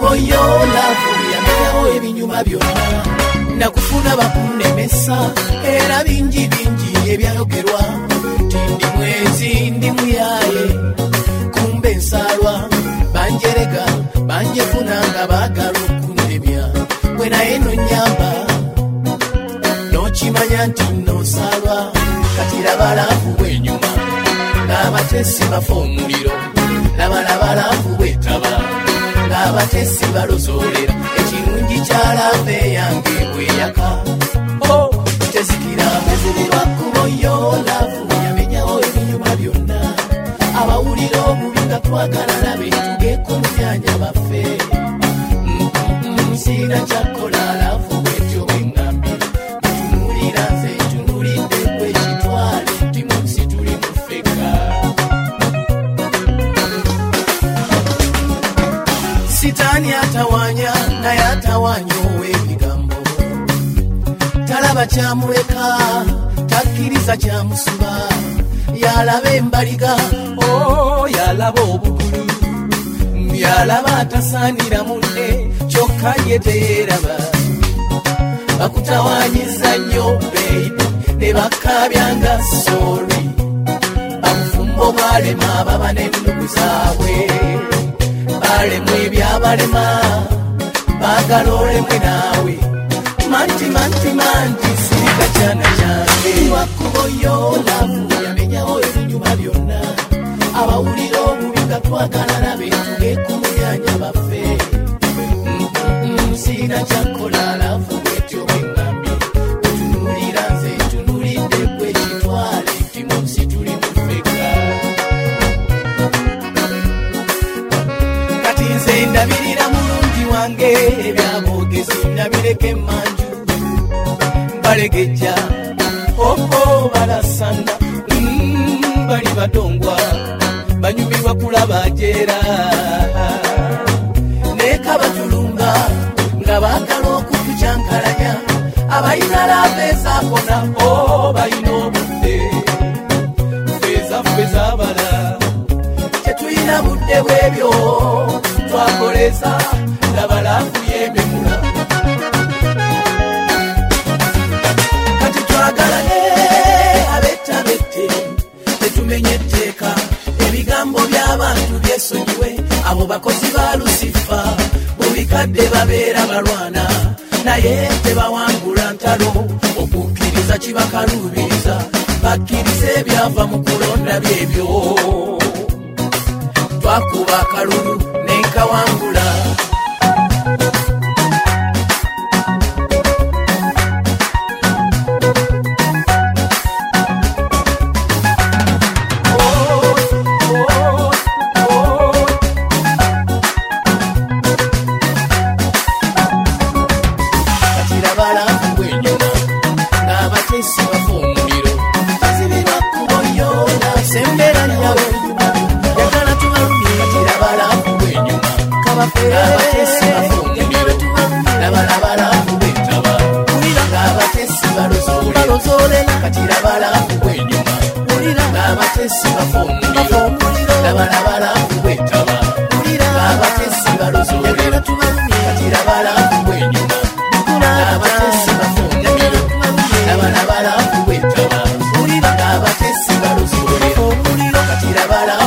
kuboyo lavu yamenyawo ebinyuma byonna nakufuna bakunemesa era bingi bingi ebyayogerwa tindi mwezi ndi muyaye kumbe nsalwa banjerega banjefunanga bagala okunemya bwe naye nonyamba nokimanya nti nosalwa kati labalavu bwenyuma ng'abatesi bafa omuliro labalabalavu bwetaba ng'abatesi balozolera ekirungi kyalave yange bweyaka tezikira ezibirwa kuboyo lavu yamenyawo ebinyuma byonna abawulira obubi nga twagala labe tugeko mu myanya baffe sina kyakola lavu bwetyo bwengambye tunulira nze tunulidde kwekitwale nti munsi tuli mufeka sitaani atawanya naye atawanya ow'ebigambo talaba kyamuleka takkiriza kyamusiba yalaba embaliga yalaba obugulu yalaba atasaanira munne kyokka ye teyeraba bakutawanyiza nnyo baby ne bakabyanga sori abufumbo balema baba n'ennugu zaabwe balemu ebyabalema baagala olemwe naawe manti sirika kyana kyange wakuboyo lavu yamenyawo ebinyuma byonna abawulira obubi nga twagala nabe tugeko mu myanya baffe sirina kyakola lavu bwetyo bwengambye tunulira nze tunulidde kwekitwale nti munsi tuli mufeka kati nze ndabirira mulungi wange ebyabogezi ndabireka emmanju balegejja balasana bali batongwa banyumirwa kulaba jeera neka batulunga nga baagala okutucyankalanya abalina lafeezaakona balina obudde feeza bala tetulina budde bwebyo twakoleza labalafu yememula kati twagalane abetabette tetumenye etteeka ebigambo by'abantu byesonyiwe abo bakozi ba lusifa bubikadde babeera balwana naye tebawangula ntalo okukkiriza kibakaluubiriza bakkiriza ebyava mu kulonda byebyo twakuba akalulu nenkawangula Katira bala